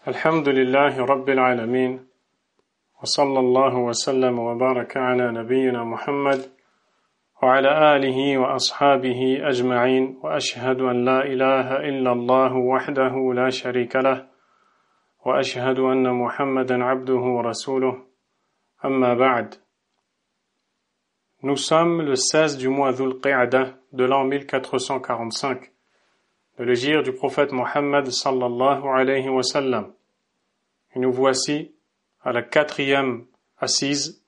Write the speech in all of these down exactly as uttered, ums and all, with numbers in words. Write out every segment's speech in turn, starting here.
الحمد لله رب العالمين وصلى الله وسلم وبارك على نبينا محمد وعلى آله وأصحابه أجمعين وأشهد أن لا إله إلا الله وحده لا شريك له وأشهد أن محمدا عبده ورسوله أما بعد. Nous sommes le seize du mois Dhul Qa'dah de l'an mille quatre cent quarante-cinq de l'hégire du prophète Mohammed sallallahu alayhi wa sallam. Et nous voici à la quatrième assise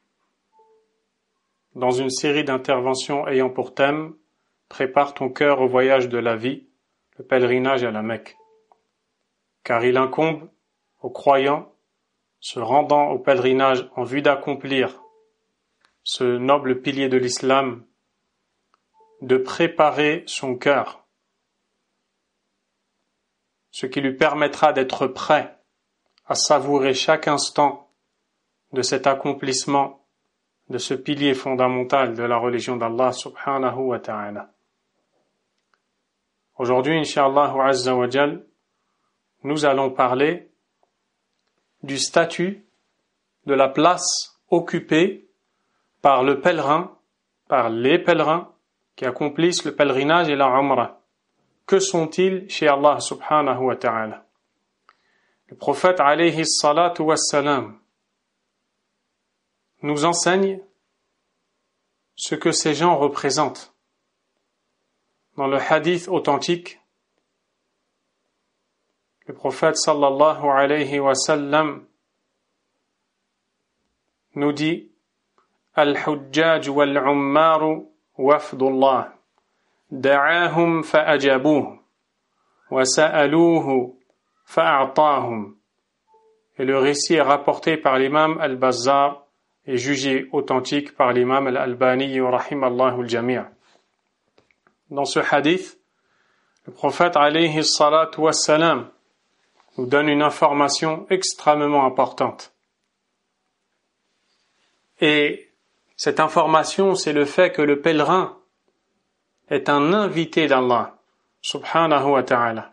dans une série d'interventions ayant pour thème « Prépare ton cœur au voyage de la vie, le pèlerinage à la Mecque ». Car il incombe aux croyants, se rendant au pèlerinage en vue d'accomplir ce noble pilier de l'islam, de préparer son cœur, ce qui lui permettra d'être prêt à savourer chaque instant de cet accomplissement, de ce pilier fondamental de la religion d'Allah subhanahu wa ta'ala. Aujourd'hui, incha'Allah azza wa jal, nous allons parler du statut, de la place occupée par le pèlerin, par les pèlerins qui accomplissent le pèlerinage et la umrah. Que sont-ils chez Allah subhanahu wa ta'ala? Le prophète alayhi salatu wassalam nous enseigne ce que ces gens représentent. Dans le hadith authentique, le prophète sallallahu alayhi wa sallam nous dit Al-Hujjaj wal-Ummaru wafdullah da'ahum fa'ajabuh wa sa'aluhu fa'a'tahum. Et le récit est rapporté par l'imam al-Bazzar et jugé authentique par l'imam al-Albani rahimallahu al-jami'. Dans ce hadith, le prophète alayhi salatu wassalam nous donne une information extrêmement importante. Et cette information, c'est le fait que le pèlerin est un invité d'Allah subhanahu wa ta'ala.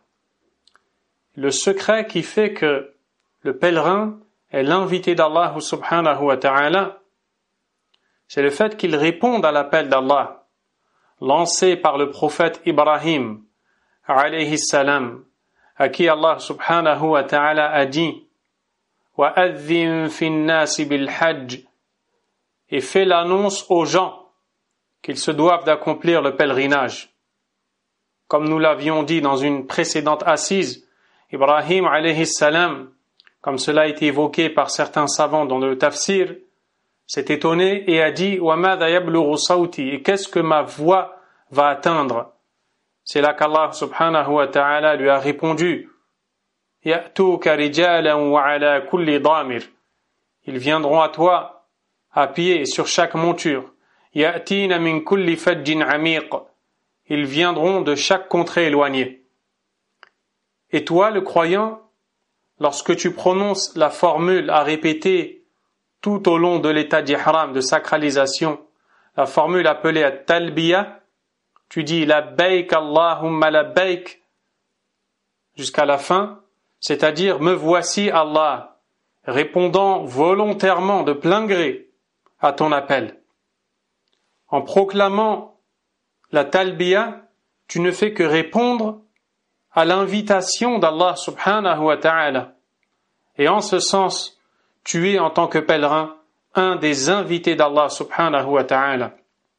Le secret qui fait que le pèlerin est l'invité d'Allah subhanahu wa ta'ala, c'est le fait qu'il réponde à l'appel d'Allah lancé par le prophète Ibrahim alayhi salam, à qui Allah subhanahu wa ta'ala a dit وَأَذِّن فِي النَّاسِ بِالْحَجِّ, et fait l'annonce aux gens qu'ils se doivent d'accomplir le pèlerinage. Comme nous l'avions dit dans une précédente assise, Ibrahim alayhi salam, comme cela a été évoqué par certains savants dans le tafsir, s'est étonné et a dit وَمَاذَا يَبْلُغُ صَوْتِي, et qu'est-ce que ma voix va atteindre? C'est là qu'Allah subhanahu wa ta'ala lui a répondu يَأْتُوكَ رِجَالًا وَعَلَى كُلِّ ضَامِرٍ, ils viendront à toi à pied sur chaque monture. يَأْتِينَ مِنْ كُلِّ فَجٍّ عَمِيقٍ, ils viendront de chaque contrée éloignée. Et toi, le croyant, lorsque tu prononces la formule à répéter tout au long de l'état d'ihram, de sacralisation, la formule appelée at-talbiya, tu dis labbaik Allahumma labbaik jusqu'à la fin, c'est-à-dire me voici Allah, répondant volontairement de plein gré à ton appel. En proclamant la talbiya, tu ne fais que répondre à l'invitation d'Allah subhanahu wa ta'ala. Et en ce sens, tu es en tant que pèlerin un des invités d'Allah subhanahu wa ta'ala.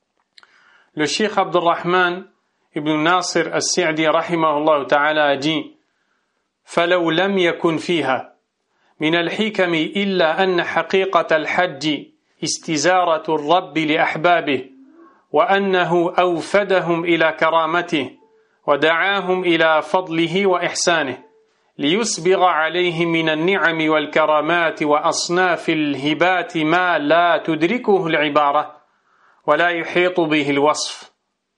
Le Cheikh Abdurrahman ibn Nasir al-Sa'di rahimahullah ta'ala a dit فَلَوْ لَمْ يَكُنْ فِيهَا مِنَ الْحِكَمِ إِلَّا أَنَّ حَقِيقَةَ الْحَجِّ استزارة الرب لأحبابه وأنه أوفدهم إلى كرامته ودعاهم إلى فضله وإحسانه ليسبغ عليهم من النعم والكرامات وأصناف الهبات ما لا تدركه العبارة ولا يحيط به الوصف.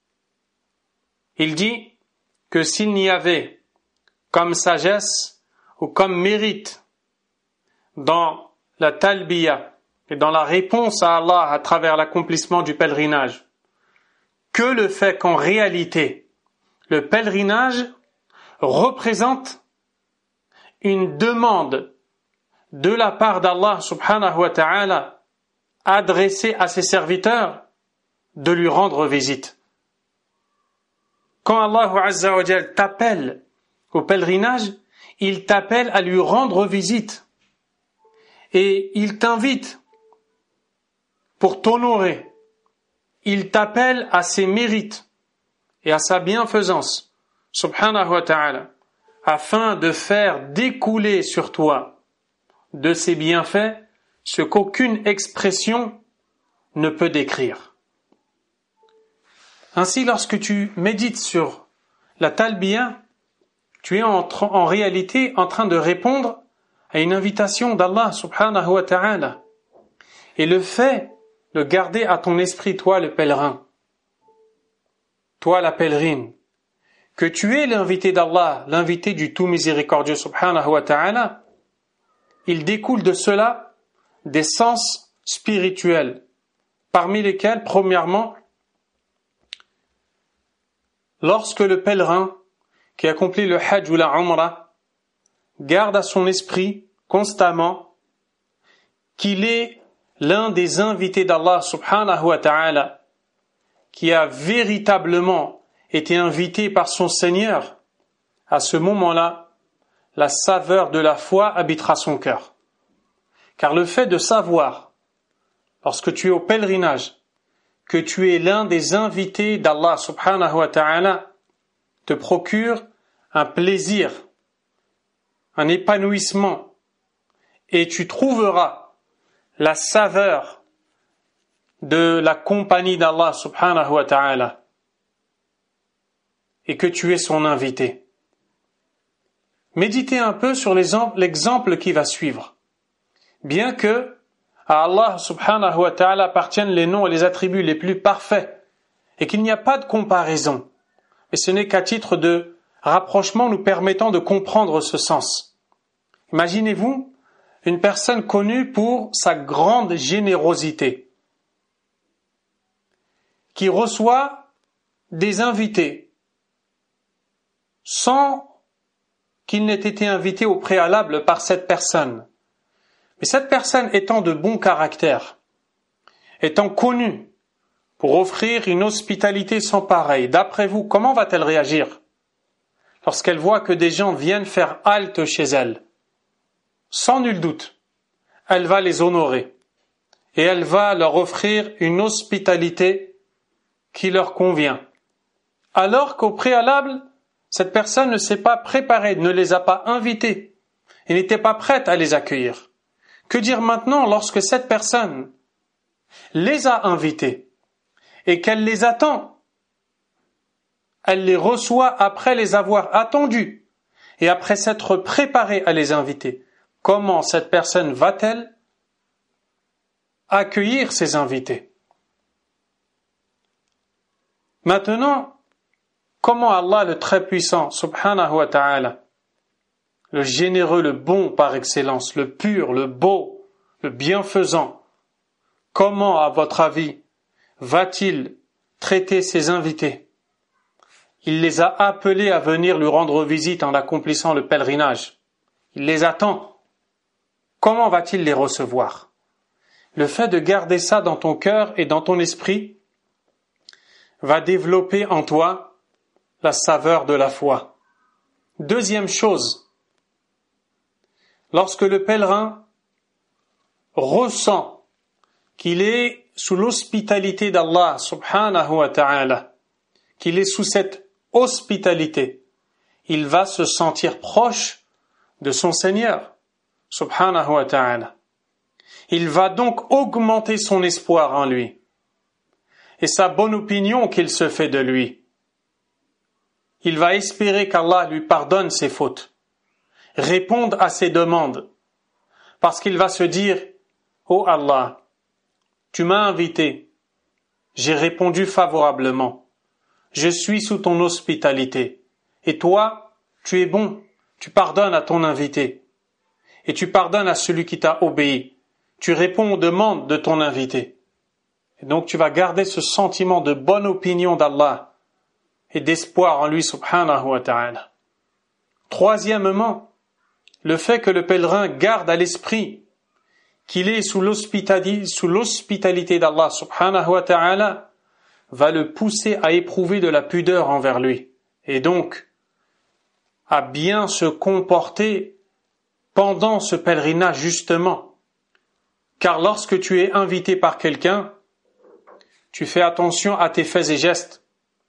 Il dit que s'il n'y avait comme sagesse ou comme mérite dans la talbiya et dans la réponse à Allah à travers l'accomplissement du pèlerinage, que le fait qu'en réalité, le pèlerinage représente une demande de la part d'Allah subhanahu wa ta'ala adressée à ses serviteurs de lui rendre visite. Quand Allah azza wa jal t'appelle au pèlerinage, il t'appelle à lui rendre visite et il t'invite pour t'honorer. Il t'appelle à ses mérites et à sa bienfaisance, subhanahu wa ta'ala, afin de faire découler sur toi de ses bienfaits ce qu'aucune expression ne peut décrire. Ainsi, lorsque tu médites sur la talbiya, tu es en, en réalité en train de répondre à une invitation d'Allah subhanahu wa ta'ala. Et le fait de garder à ton esprit, toi le pèlerin, toi la pèlerine, que tu es l'invité d'Allah, l'invité du tout miséricordieux subhanahu wa ta'ala, il découle de cela des sens spirituels, parmi lesquels, premièrement, lorsque le pèlerin qui accomplit le hajj ou la umrah garde à son esprit constamment qu'il est l'un des invités d'Allah subhanahu wa ta'ala, qui a véritablement été invité par son Seigneur, à ce moment-là, la saveur de la foi habitera son cœur. Car le fait de savoir, lorsque tu es au pèlerinage, que tu es l'un des invités d'Allah subhanahu wa ta'ala, te procure un plaisir, un épanouissement, et tu trouveras la saveur de la compagnie d'Allah subhanahu wa ta'ala, et que tu es son invité. Méditez un peu sur l'exemple qui va suivre. Bien que à Allah subhanahu wa ta'ala appartiennent les noms et les attributs les plus parfaits, et qu'il n'y a pas de comparaison, mais ce n'est qu'à titre de rapprochement nous permettant de comprendre ce sens. Imaginez-vous une personne connue pour sa grande générosité, qui reçoit des invités sans qu'il n'ait été invité au préalable par cette personne. Mais cette personne étant de bon caractère, étant connue pour offrir une hospitalité sans pareille, d'après vous, comment va-t-elle réagir lorsqu'elle voit que des gens viennent faire halte chez elle? Sans nul doute, elle va les honorer et elle va leur offrir une hospitalité qui leur convient. Alors qu'au préalable, cette personne ne s'est pas préparée, ne les a pas invités et n'était pas prête à les accueillir. Que dire maintenant lorsque cette personne les a invités et qu'elle les attend? Elle les reçoit après les avoir attendus et après s'être préparée à les inviter. Comment cette personne va-t-elle accueillir ses invités? Maintenant, comment Allah le Très-Puissant, subhanahu wa ta'ala, le généreux, le bon par excellence, le pur, le beau, le bienfaisant, comment, à votre avis, va-t-il traiter ses invités? Il les a appelés à venir lui rendre visite en accomplissant le pèlerinage. Il les attend. Comment va-t-il les recevoir? Le fait de garder ça dans ton cœur et dans ton esprit va développer en toi la saveur de la foi. Deuxième chose, lorsque le pèlerin ressent qu'il est sous l'hospitalité d'Allah subhanahu wa ta'ala, qu'il est sous cette hospitalité, il va se sentir proche de son Seigneur subhanahu wa ta'ala. Il va donc augmenter son espoir en lui et sa bonne opinion qu'il se fait de lui. Il va espérer qu'Allah lui pardonne ses fautes, réponde à ses demandes, parce qu'il va se dire « Oh Allah, tu m'as invité, j'ai répondu favorablement, je suis sous ton hospitalité, et toi, tu es bon, tu pardonnes à ton invité, et tu pardonnes à celui qui t'a obéi, tu réponds aux demandes de ton invité. » Et donc tu vas garder ce sentiment de bonne opinion d'Allah et d'espoir en lui subhanahu wa ta'ala. Troisièmement, le fait que le pèlerin garde à l'esprit qu'il est sous l'hospitalité, sous l'hospitalité d'Allah subhanahu wa ta'ala va le pousser à éprouver de la pudeur envers lui et donc à bien se comporter pendant ce pèlerinage justement. Car lorsque tu es invité par quelqu'un, tu fais attention à tes faits et gestes.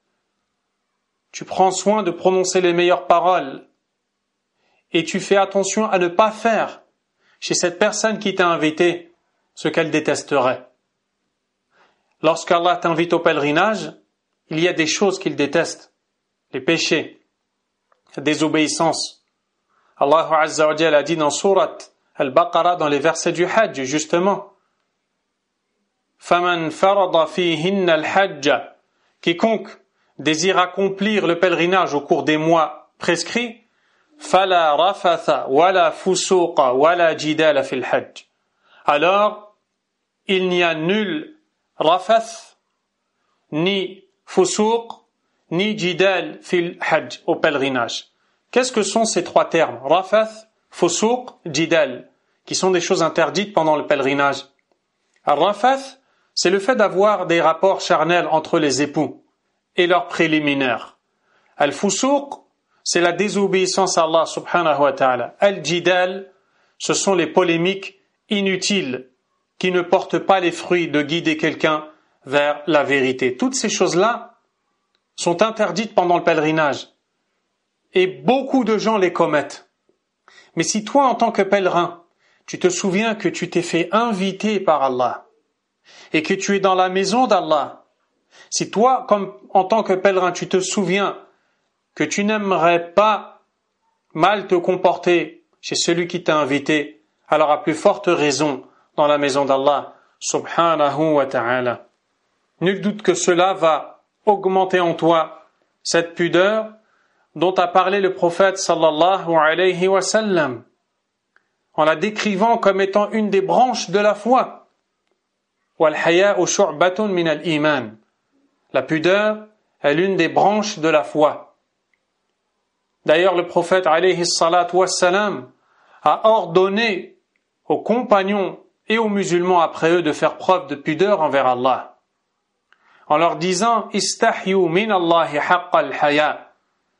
Tu prends soin de prononcer les meilleures paroles et tu fais attention à ne pas faire chez cette personne qui t'a invité ce qu'elle détesterait. Lorsqu'Allah t'invite au pèlerinage, il y a des choses qu'il déteste, les péchés, la désobéissance. Allah Azza wa Jalla a dit dans Surat Al-Baqarah, dans les versets du Hajj, justement, فَمَنْ فَرَضَ فِيهِنَّ الْحَجَّ, quiconque désire accomplir le pèlerinage au cours des mois prescrits, فَلَا رَفَثَ وَلَا فُسُوقَ وَلَا جِدَالَ فِي الْحَجِّ. Alors, il n'y a nul rafath, ni fusuq, ni jidal fil hajj, au pèlerinage. Qu'est-ce que sont ces trois termes? Rafath, fusuq, jidal, qui sont des choses interdites pendant le pèlerinage. Al-rafath, c'est le fait d'avoir des rapports charnels entre les époux et leurs préliminaires. Al-fusuq, c'est la désobéissance à Allah subhanahu wa ta'ala. Al-jidal, ce sont les polémiques inutiles qui ne portent pas les fruits de guider quelqu'un vers la vérité. Toutes ces choses-là sont interdites pendant le pèlerinage et beaucoup de gens les commettent. Mais si toi, en tant que pèlerin, tu te souviens que tu t'es fait inviter par Allah et que tu es dans la maison d'Allah, si toi, comme en tant que pèlerin, tu te souviens que tu n'aimerais pas mal te comporter chez celui qui t'a invité, alors à plus forte raison dans la maison d'Allah subhanahu wa ta'ala. Nul doute que cela va augmenter en toi cette pudeur dont a parlé le prophète sallallahu alayhi wa sallam en la décrivant comme étant une des branches de la foi. Wal haya'u shu'batun min al-iman. La pudeur est l'une des branches de la foi. D'ailleurs, le prophète alayhi salatu wassalam a ordonné aux compagnons et aux musulmans après eux de faire preuve de pudeur envers Allah, en leur disant « Istahyu min Allahi haqqa al-haya »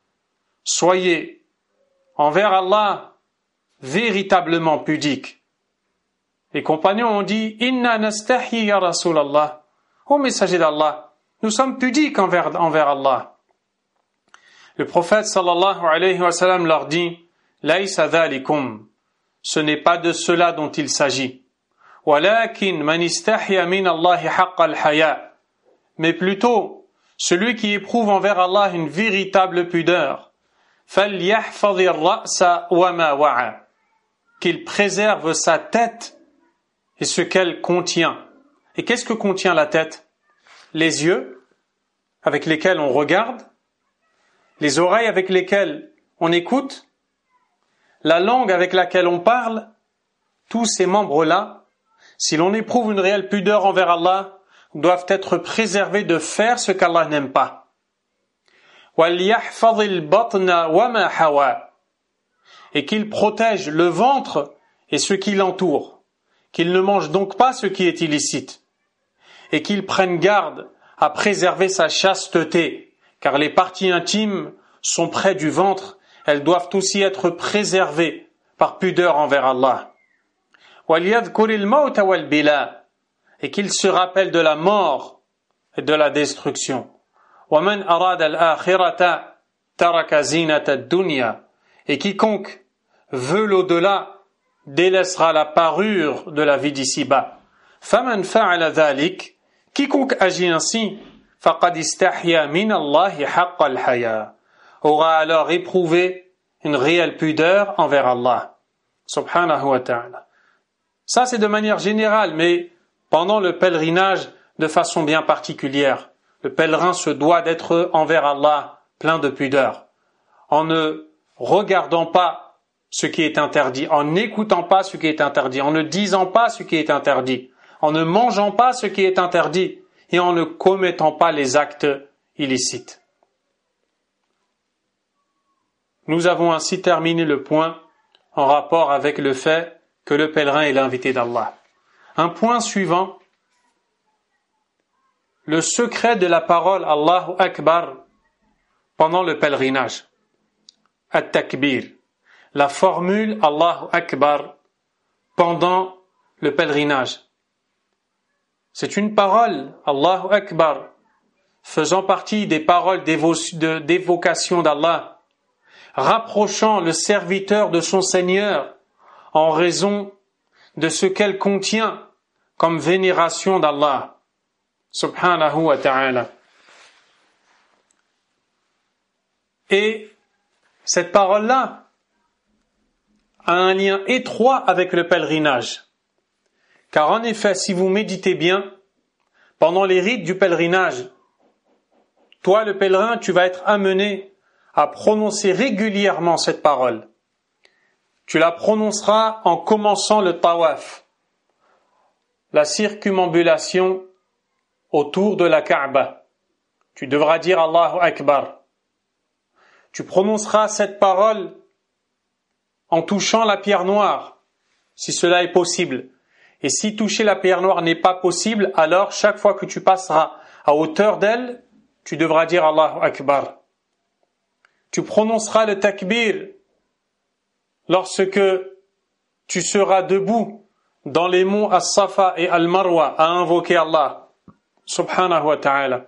soyez envers Allah véritablement pudiques. Les compagnons ont dit « Inna nastahyi ya Rasulallah » Ô messager d'Allah, nous sommes pudiques envers, envers Allah. Le prophète sallallahu alayhi wa sallam leur dit « Laysa dhalikum » ce n'est pas de cela dont il s'agit. « Walakin man istahya min Allahi haqqa al-haya » mais plutôt celui qui éprouve envers Allah une véritable pudeur. « Falyahfadhi ar-ra'sa wa ma wa'a » qu'il préserve sa tête et ce qu'elle contient. Et qu'est-ce que contient la tête? Les yeux avec lesquels on regarde, les oreilles avec lesquelles on écoute, la langue avec laquelle on parle, tous ces membres-là, si l'on éprouve une réelle pudeur envers Allah, doivent être préservés de faire ce qu'Allah n'aime pas. وَلْيَحْفَظِ الْبَطْنَ وَمَا حَوَى et qu'il protège le ventre et ce qui l'entoure, qu'il ne mange donc pas ce qui est illicite, et qu'il prenne garde à préserver sa chasteté, car les parties intimes sont près du ventre, elles doivent aussi être préservées par pudeur envers Allah. وَلْيَذْكُرِ الْمَوْتَ وَالْبِلَى et qu'il se rappelle de la mort et de la destruction. وَمَنْ أَرَادَ الْآخِرَةَ تَرَكَ زِينَةَ الدُّنْيَا et quiconque veut l'au-delà délaissera la parure de la vie d'ici-bas. فَمَنْ فَعَلَ ذَلِكَ quiconque agit ainsi فَقَدْ اسْتَحْيَا مِنَ اللَّهِ حَقَّ الْحَيَاءِ aura alors éprouvé une réelle pudeur envers Allah subhanahu wa ta'ala. Ça c'est de manière générale, mais pendant le pèlerinage de façon bien particulière. Le pèlerin se doit d'être envers Allah plein de pudeur, en ne regardant pas ce qui est interdit, en n'écoutant pas ce qui est interdit, en ne disant pas ce qui est interdit, en ne mangeant pas ce qui est interdit et en ne commettant pas les actes illicites. Nous avons ainsi terminé le point en rapport avec le fait que le pèlerin est l'invité d'Allah. Un point suivant, le secret de la parole Allahu Akbar pendant le pèlerinage. At-takbir, la formule Allahu Akbar pendant le pèlerinage. C'est une parole, Allahu Akbar, faisant partie des paroles d'évo- de, d'évocation d'Allah, rapprochant le serviteur de son Seigneur en raison de ce qu'elle contient comme vénération d'Allah, subhanahu wa ta'ala. Et cette parole-là a un lien étroit avec le pèlerinage. Car en effet, si vous méditez bien, pendant les rites du pèlerinage, toi, le pèlerin, tu vas être amené à prononcer régulièrement cette parole. Tu la prononceras en commençant le tawaf, la circumambulation autour de la Kaaba. Tu devras dire Allahu Akbar. Tu prononceras cette parole en touchant la pierre noire, si cela est possible. Et si toucher la pierre noire n'est pas possible, alors chaque fois que tu passeras à hauteur d'elle, tu devras dire Allahu Akbar. Tu prononceras le takbir lorsque tu seras debout dans les monts As-Safa et Al-Marwa à invoquer Allah, subhanahu wa ta'ala.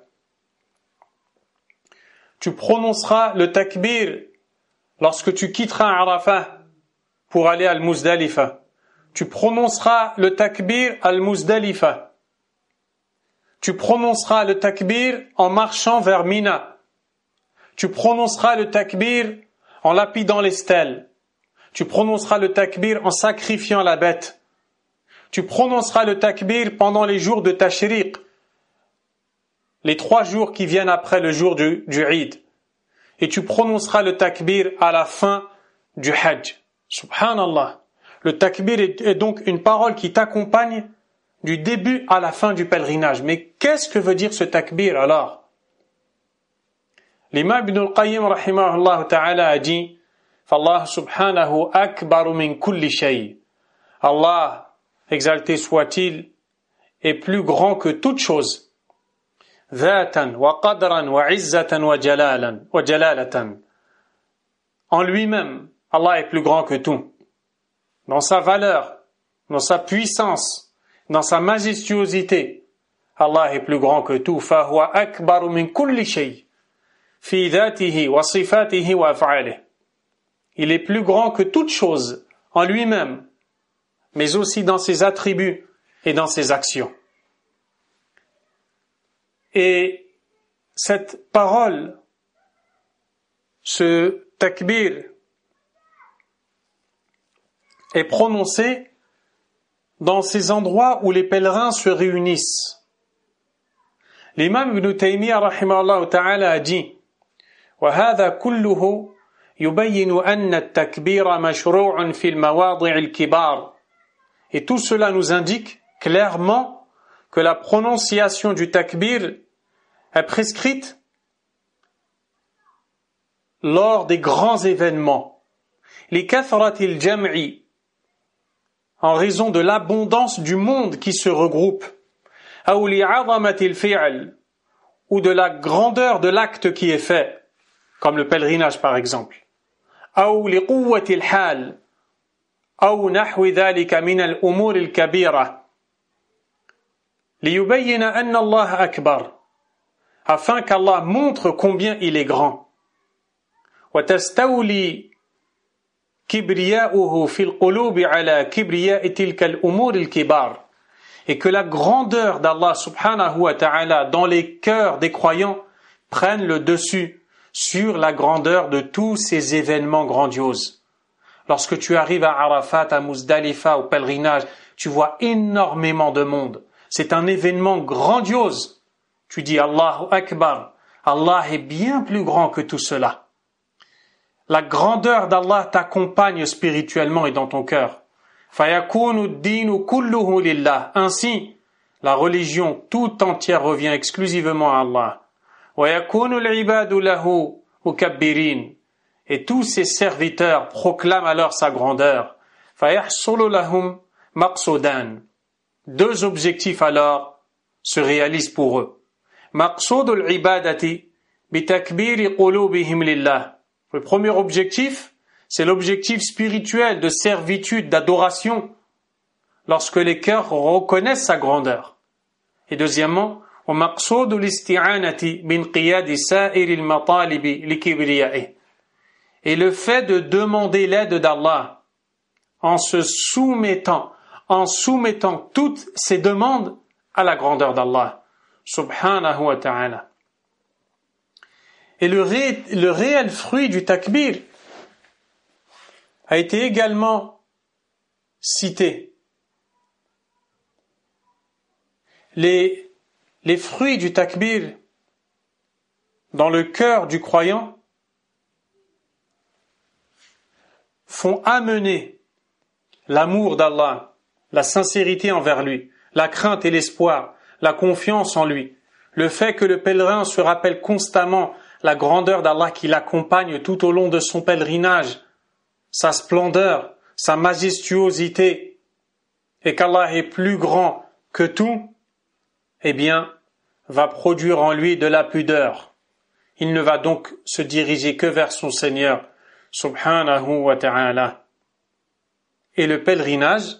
Tu prononceras le takbir lorsque tu quitteras Arafat pour aller à Al-Muzdalifa. Tu prononceras le takbir Al-Muzdalifa. Tu prononceras le takbir en marchant vers Mina. Tu prononceras le takbir en lapidant les stèles. Tu prononceras le takbir en sacrifiant la bête. Tu prononceras le takbir pendant les jours de Tashriq, les trois jours qui viennent après le jour du, du Eid. Et tu prononceras le takbir à la fin du Hajj. Subhanallah. Le takbir est donc une parole qui t'accompagne du début à la fin du pèlerinage. Mais qu'est-ce que veut dire ce takbir alors? L'imam Ibn al-Qayyim rahimahullah ta'ala a dit فَاللَّهُ سُبْحَانَهُ أَكْبَرُ مِنْ كُلِّ شَيْءٍ. Allah, exalté soit-il, est plus grand que toute chose. ذَاتًا وَقَدْرًا وَعِزَّةً وَجَلَالًا وَجَلَالَةً. En lui-même, Allah est plus grand que tout. Dans sa valeur, dans sa puissance, dans sa majestuosité, Allah est plus grand que tout. فَهُوَ أَكْبَرُ مِنْ كُلِّ شَيْءٍ فِي ذَاتِهِ وَصِفَاتِهِ وَأَفْعَالِهِ. Il est plus grand que toute chose en lui-même, mais aussi dans ses attributs et dans ses actions. Et cette parole, ce takbir, est prononcée dans ces endroits où les pèlerins se réunissent. L'imam Ibn Taymiyyah rahimahullah ta'ala a dit وَهَذَا كُلُّهُ يُبَيِّنُ أَنَّ التَّكْبِيرَ مَشْرُوعٌ فِي الْمَوَاضِعِ الْكِبَارِ. Et tout cela nous indique clairement que la prononciation du takbir est prescrite lors des grands événements. لِكَثْرَةِ الْجَمْعِ, en raison de l'abondance du monde qui se regroupe, أَوْ لِعَظَمَةِ الْفِعْلِ, ou de la grandeur de l'acte qui est fait, comme le pèlerinage par exemple. أو لقوة الحال أو نحو ذلك من الأمور الكبيرة ليبين أن الله أكبر, afin qu'Allah montre combien il est grand. وتستولي كبرياؤه في القلوب على كبرياء تلك الأمور الكبار, et que la grandeur d'Allah subhanahu wa ta'ala dans les cœurs des croyants prenne le dessus sur la grandeur de tous ces événements grandioses. Lorsque tu arrives à Arafat, à Muzdalifa, au pèlerinage, tu vois énormément de monde. C'est un événement grandiose. Tu dis Allahu Akbar. Allah est bien plus grand que tout cela. La grandeur d'Allah t'accompagne spirituellement et dans ton cœur. فَيَكُونُ الدِّينُ كُلُّهُ لِلَّهِ. Ainsi, la religion tout entière revient exclusivement à Allah. وَيَكُونُ الْعِبَادُ لَهُ مُكَبِّرِينَ. et tous ses serviteurs proclament alors sa grandeur. فَيَحْصُلُ لَهُمْ مَقْصُودًا. Deux objectifs alors se réalisent pour eux. مَقْصُودُ الْعِبَادَةِ بِتَكْبِيرِ قُلُوبِهِمْ لِلَّهِ. Le premier objectif, c'est l'objectif spirituel de servitude, d'adoration, lorsque les cœurs reconnaissent sa grandeur. Et deuxièmement, وَمَقْصُودُ الْإِسْتِعَانَةِ بِانْقِيَادِ سَائِرِ الْمَطَالِبِ لِكِبْرِيَائِهِ. Et le fait de demander l'aide d'Allah en se soumettant, en soumettant toutes ses demandes à la grandeur d'Allah, subhanahu wa ta'ala. Et le, ré, le réel fruit du takbir a été également cité. Les, les fruits du takbir dans le cœur du croyant font amener l'amour d'Allah, la sincérité envers lui, la crainte et l'espoir, la confiance en lui, le fait que le pèlerin se rappelle constamment la grandeur d'Allah qui l'accompagne tout au long de son pèlerinage, sa splendeur, sa majestuosité, et qu'Allah est plus grand que tout, eh bien, va produire en lui de la pudeur. Il ne va donc se diriger que vers son Seigneur, subhanahu wa ta'ala. Et le pèlerinage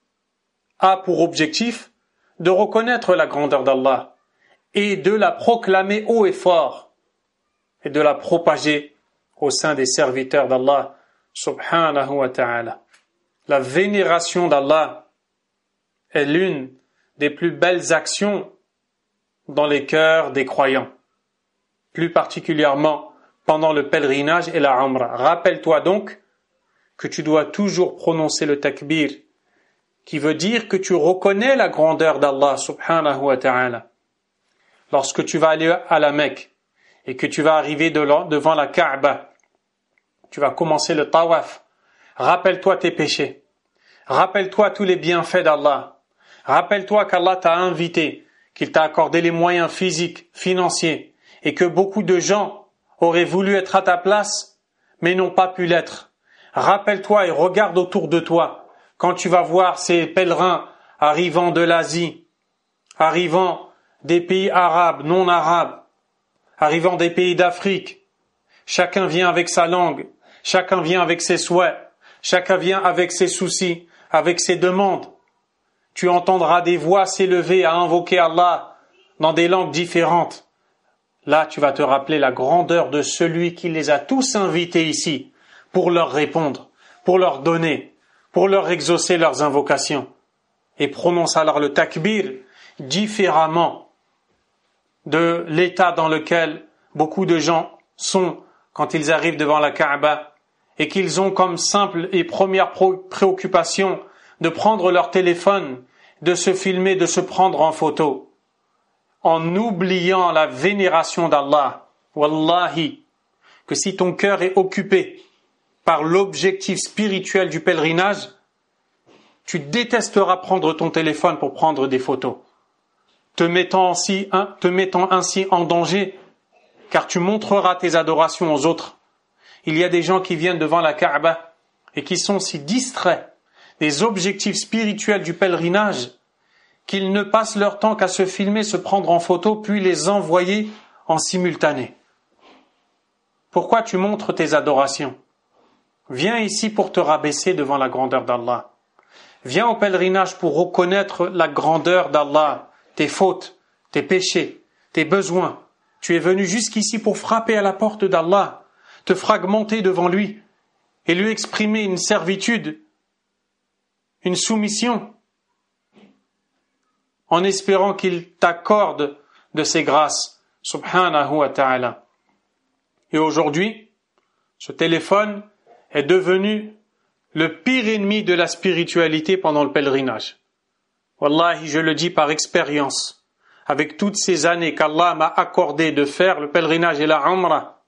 a pour objectif de reconnaître la grandeur d'Allah et de la proclamer haut et fort et de la propager au sein des serviteurs d'Allah subhanahu wa ta'ala. La vénération d'Allah est l'une des plus belles actions dans les cœurs des croyants, plus particulièrement pendant le pèlerinage et la Umrah. Rappelle-toi donc que tu dois toujours prononcer le takbir, qui veut dire que tu reconnais la grandeur d'Allah subhanahu wa ta'ala. Lorsque tu vas aller à la Mecque et que tu vas arriver devant la Kaaba, tu vas commencer le tawaf. Rappelle-toi tes péchés. Rappelle-toi tous les bienfaits d'Allah. Rappelle-toi qu'Allah t'a invité, qu'il t'a accordé les moyens physiques, financiers, et que beaucoup de gens auraient voulu être à ta place, mais n'ont pas pu l'être. Rappelle-toi et regarde autour de toi, quand tu vas voir ces pèlerins arrivant de l'Asie, arrivant des pays arabes, non arabes, arrivant des pays d'Afrique. Chacun vient avec sa langue, chacun vient avec ses souhaits, chacun vient avec ses soucis, avec ses demandes. Tu entendras des voix s'élever à invoquer Allah dans des langues différentes. Là, tu vas te rappeler la grandeur de celui qui les a tous invités ici pour leur répondre, pour leur donner, pour leur exaucer leurs invocations. Et prononce alors le takbir différemment de l'état dans lequel beaucoup de gens sont quand ils arrivent devant la Kaaba et qu'ils ont comme simple et première préoccupation de prendre leur téléphone, de se filmer, de se prendre en photo, en oubliant la vénération d'Allah. Wallahi, que si ton cœur est occupé par l'objectif spirituel du pèlerinage, tu détesteras prendre ton téléphone pour prendre des photos, te mettant ainsi, hein, te mettant ainsi en danger, car tu montreras tes adorations aux autres. Il y a des gens qui viennent devant la Kaaba et qui sont si distraits des objectifs spirituels du pèlerinage qu'ils ne passent leur temps qu'à se filmer, se prendre en photo, puis les envoyer en simultané. Pourquoi tu montres tes adorations? Viens ici pour te rabaisser devant la grandeur d'Allah. Viens au pèlerinage pour reconnaître la grandeur d'Allah, tes fautes, tes péchés, tes besoins. Tu es venu jusqu'ici pour frapper à la porte d'Allah, te fragmenter devant lui et lui exprimer une servitude, une soumission, en espérant qu'il t'accorde de ses grâces, subhanahu wa ta'ala. Et aujourd'hui, ce téléphone est devenu le pire ennemi de la spiritualité pendant le pèlerinage. Wallahi, je le dis par expérience, avec toutes ces années qu'Allah m'a accordé de faire le pèlerinage et la Umrah,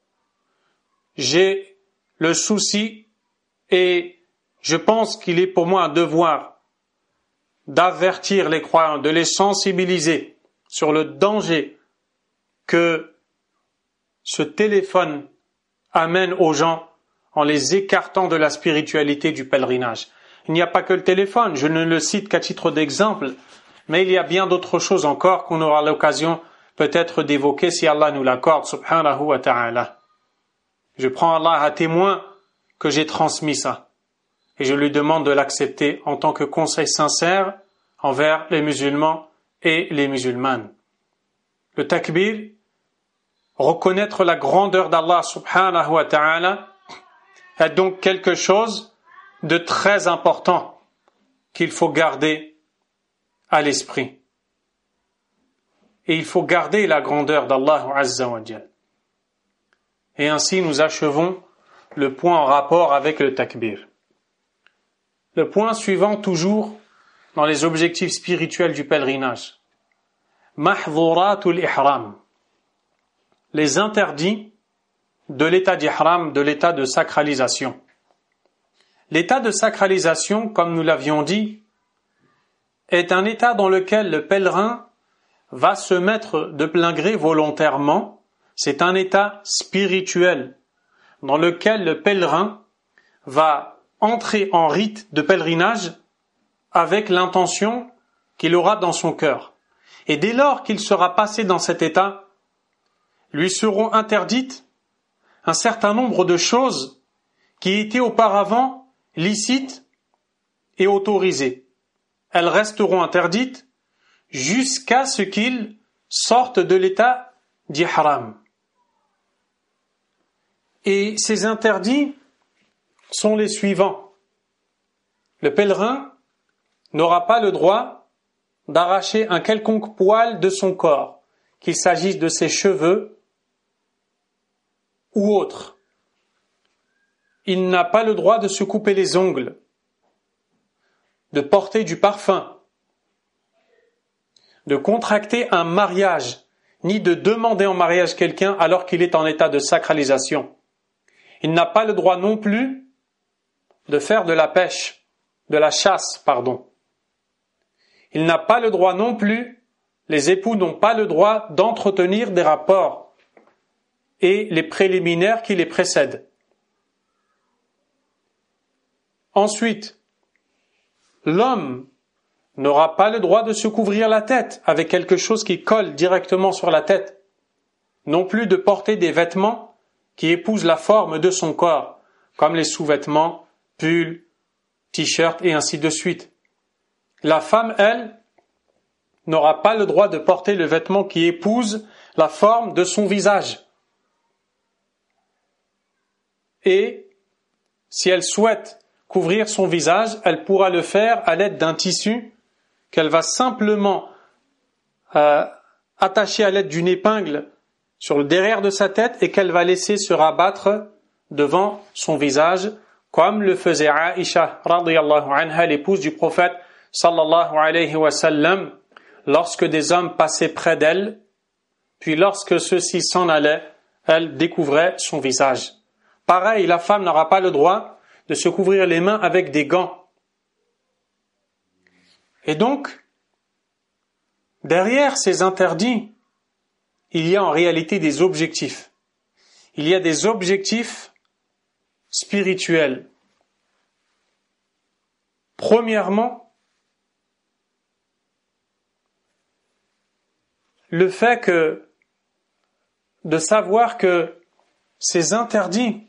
j'ai le souci et je pense qu'il est pour moi un devoir d'avertir les croyants, de les sensibiliser sur le danger que ce téléphone amène aux gens en les écartant de la spiritualité du pèlerinage. Il n'y a pas que le téléphone, je ne le cite qu'à titre d'exemple, mais il y a bien d'autres choses encore qu'on aura l'occasion peut-être d'évoquer si Allah nous l'accorde, subhanahu wa ta'ala. Je prends Allah à témoin que j'ai transmis ça, et je lui demande de l'accepter en tant que conseil sincère envers les musulmans et les musulmanes. Le takbir, reconnaître la grandeur d'Allah subhanahu wa ta'ala, est donc quelque chose de très important qu'il faut garder à l'esprit. Et il faut garder la grandeur d'Allah azza wa jal. Et ainsi nous achevons le point en rapport avec le takbir. Le point suivant, toujours dans les objectifs spirituels du pèlerinage. Mahdhuratul ihram. Les interdits de l'état d'ihram, de l'état de sacralisation. L'état de sacralisation, comme nous l'avions dit, est un état dans lequel le pèlerin va se mettre de plein gré volontairement. C'est un état spirituel dans lequel le pèlerin va entrer en rite de pèlerinage avec l'intention qu'il aura dans son cœur. Et dès lors qu'il sera passé dans cet état, lui seront interdites un certain nombre de choses qui étaient auparavant licites et autorisées. Elles resteront interdites jusqu'à ce qu'il sorte de l'état d'ihram. Et ces interdits sont les suivants. Le pèlerin n'aura pas le droit d'arracher un quelconque poil de son corps, qu'il s'agisse de ses cheveux ou autre. Il n'a pas le droit de se couper les ongles, de porter du parfum, de contracter un mariage, ni de demander en mariage quelqu'un alors qu'il est en état de sacralisation. Il n'a pas le droit non plus de faire de la pêche, de la chasse, pardon. Il n'a pas le droit non plus, les époux n'ont pas le droit d'entretenir des rapports et les préliminaires qui les précèdent. Ensuite, l'homme n'aura pas le droit de se couvrir la tête avec quelque chose qui colle directement sur la tête, non plus de porter des vêtements qui épousent la forme de son corps, comme les sous-vêtements, pulls, t-shirts et ainsi de suite. La femme, elle, n'aura pas le droit de porter le vêtement qui épouse la forme de son visage. Et si elle souhaite couvrir son visage, elle pourra le faire à l'aide d'un tissu qu'elle va simplement euh, attacher à l'aide d'une épingle sur le derrière de sa tête et qu'elle va laisser se rabattre devant son visage, comme le faisait Aïcha radiyallahu anha, l'épouse du prophète sallallahu alayhi wa sallam, lorsque des hommes passaient près d'elle, puis lorsque ceux-ci s'en allaient, elle découvrait son visage. Pareil, la femme n'aura pas le droit de se couvrir les mains avec des gants. Et donc, derrière ces interdits, il y a en réalité des objectifs. Il y a des objectifs spirituels. Premièrement, le fait que de savoir que ces interdits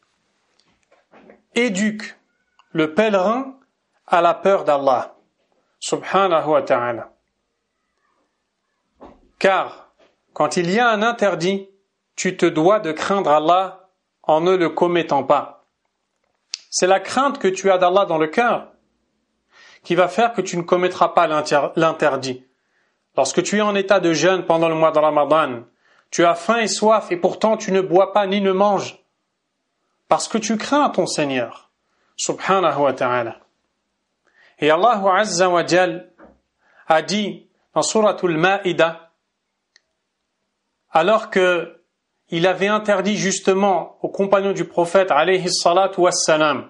éduquent le pèlerin à la peur d'Allah, subhanahu wa ta'ala. Car, quand il y a un interdit, tu te dois de craindre Allah en ne le commettant pas. C'est la crainte que tu as d'Allah dans le cœur qui va faire que tu ne commettras pas l'interdit. Lorsque tu es en état de jeûne pendant le mois de Ramadan, tu as faim et soif et pourtant tu ne bois pas ni ne manges parce que tu crains ton Seigneur, subhanahu wa ta'ala. Et Allah azza wa jal a dit dans Suratul Ma'idah, alors que il avait interdit justement aux compagnons du prophète alayhi salatu wassalam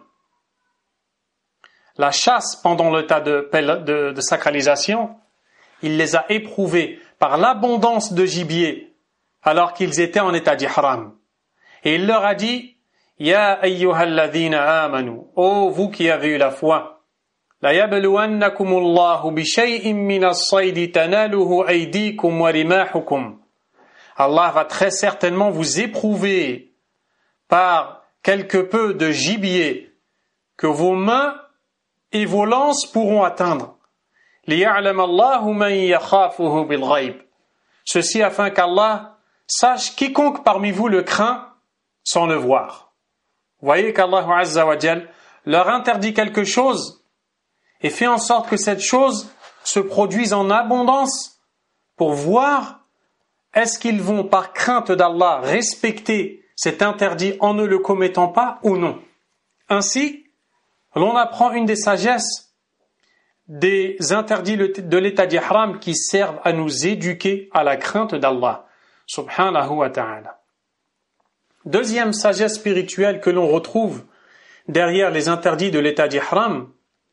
la chasse pendant l'état de, de, de sacralisation, il les a éprouvés par l'abondance de gibier alors qu'ils étaient en état d'ihram. Et il leur a dit, Ya ayyuhalladhina amanu, ô vous qui avez eu la foi, la yabluwannakumullahu bi shay'in min as-sayd tanaluhu aydikum wa rimahukum. Allah va très certainement vous éprouver par quelque peu de gibier que vos mains et vos lances pourront atteindre. لِيَعْلَمَ اللَّهُ مَنْ يَخَافُهُ بِالْغَيْبِ. Ceci afin qu'Allah sache quiconque parmi vous le craint sans le voir. Voyez qu'Allah Azza wa Jal leur interdit quelque chose et fait en sorte que cette chose se produise en abondance pour voir est-ce qu'ils vont par crainte d'Allah respecter cet interdit en ne le commettant pas ou non. Ainsi, l'on apprend une des sagesses des interdits de l'état d'ihram qui servent à nous éduquer à la crainte d'Allah subhanahu wa ta'ala. Deuxième sagesse spirituelle que l'on retrouve derrière les interdits de l'état d'ihram,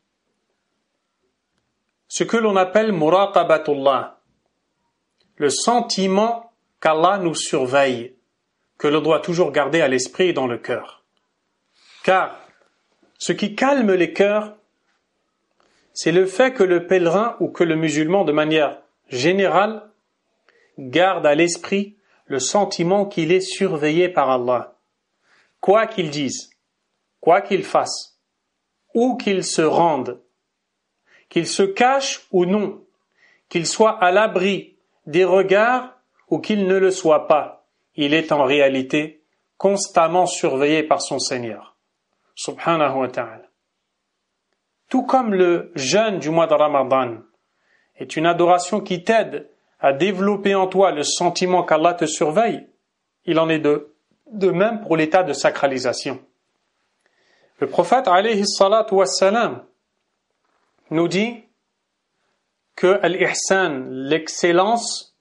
ce que l'on appelle muraqabatullah, le sentiment qu'Allah nous surveille, que l'on doit toujours garder à l'esprit et dans le cœur. Car ce qui calme les cœurs, c'est le fait que le pèlerin ou que le musulman, de manière générale, garde à l'esprit le sentiment qu'il est surveillé par Allah. Quoi qu'il dise, quoi qu'il fasse, où qu'il se rende, qu'il se cache ou non, qu'il soit à l'abri des regards ou qu'il ne le soit pas, il est en réalité constamment surveillé par son Seigneur, subhanahu wa ta'ala. Tout comme le jeûne du mois de Ramadan est une adoration qui t'aide à développer en toi le sentiment qu'Allah te surveille, il en est de, de même pour l'état de sacralisation. Le prophète alayhi salatu wassalam nous dit que al-ihsan, l'excellence,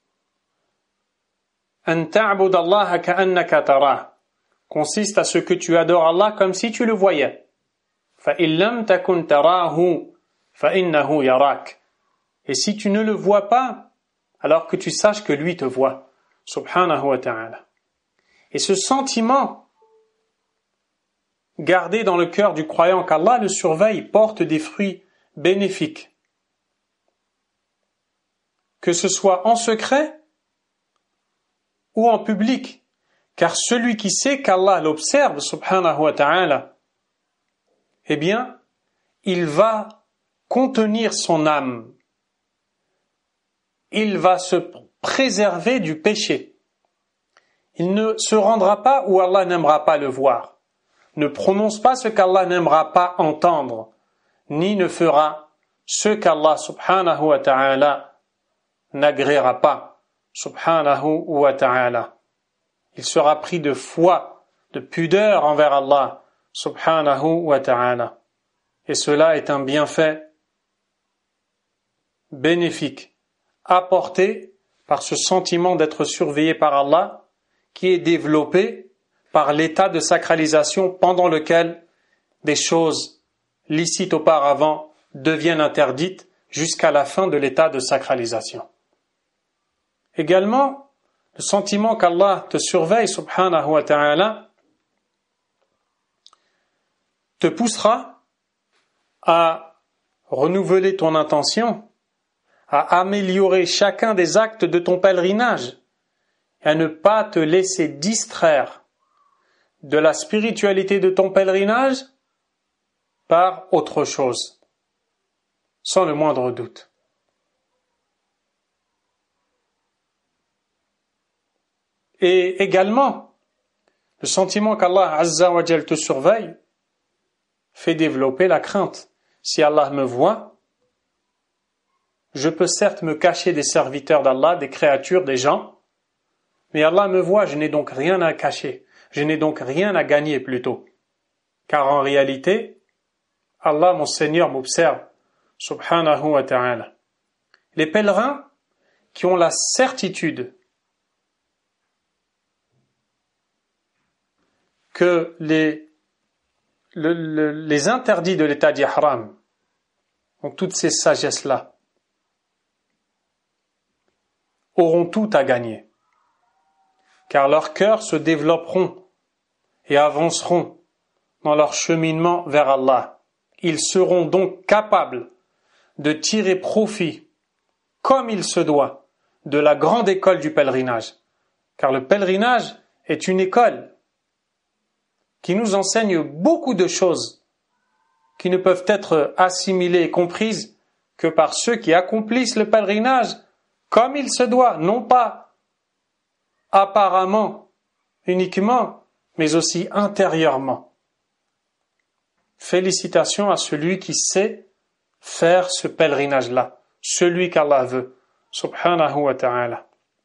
an ta'bud Allah ka'annaka tarah, consiste à ce que tu adores Allah comme si tu le voyais. فَإِن لَمْ تَكُنْ تَرَاهُ فَإِنَّهُ يَرَاكَ. Et si tu ne le vois pas, alors que tu saches que lui te voit, subhanahu wa ta'ala. Et ce sentiment gardé dans le cœur du croyant qu'Allah le surveille porte des fruits bénéfiques. Que ce soit en secret ou en public, car celui qui sait qu'Allah l'observe, subhanahu wa ta'ala, eh bien, il va contenir son âme. Il va se préserver du péché. Il ne se rendra pas où Allah n'aimera pas le voir, ne prononce pas ce qu'Allah n'aimera pas entendre, ni ne fera ce qu'Allah subhanahu wa ta'ala n'agréera pas, subhanahu wa ta'ala. Il sera pris de foi, de pudeur envers Allah, subhanahu wa ta'ala. Et cela est un bienfait bénéfique, apporté par ce sentiment d'être surveillé par Allah, qui est développé par l'état de sacralisation pendant lequel des choses licites auparavant deviennent interdites jusqu'à la fin de l'état de sacralisation. Également, le sentiment qu'Allah te surveille, subhanahu wa ta'ala, te poussera à renouveler ton intention, à améliorer chacun des actes de ton pèlerinage, et à ne pas te laisser distraire de la spiritualité de ton pèlerinage par autre chose, sans le moindre doute. Et également, le sentiment qu'Allah Azza wa Jal te surveille fait développer la crainte. Si Allah me voit, je peux certes me cacher des serviteurs d'Allah, des créatures, des gens, mais Allah me voit, je n'ai donc rien à cacher, je n'ai donc rien à gagner plutôt. Car en réalité, Allah, mon Seigneur, m'observe, subhanahu wa ta'ala. Les pèlerins qui ont la certitude que les Le, le, les interdits de l'état d'ihram ont toutes ces sagesses-là, auront tout à gagner, car leurs cœurs se développeront et avanceront dans leur cheminement vers Allah. Ils seront donc capables de tirer profit, comme il se doit, de la grande école du pèlerinage. Car le pèlerinage est une école qui nous enseigne beaucoup de choses qui ne peuvent être assimilées et comprises que par ceux qui accomplissent le pèlerinage comme il se doit, non pas apparemment, uniquement, mais aussi intérieurement. Félicitations à celui qui sait faire ce pèlerinage-là, celui qu'Allah veut, subhanahu wa ta'ala.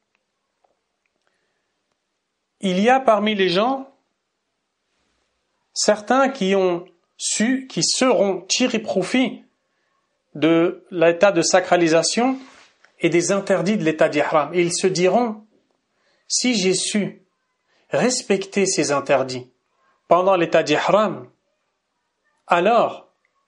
Il y a parmi les gens certains qui ont su, qui seront tirés profit de l'état de sacralisation et des interdits de l'état d'ihram. Et ils se diront, si j'ai su respecter ces interdits pendant l'état d'ihram, alors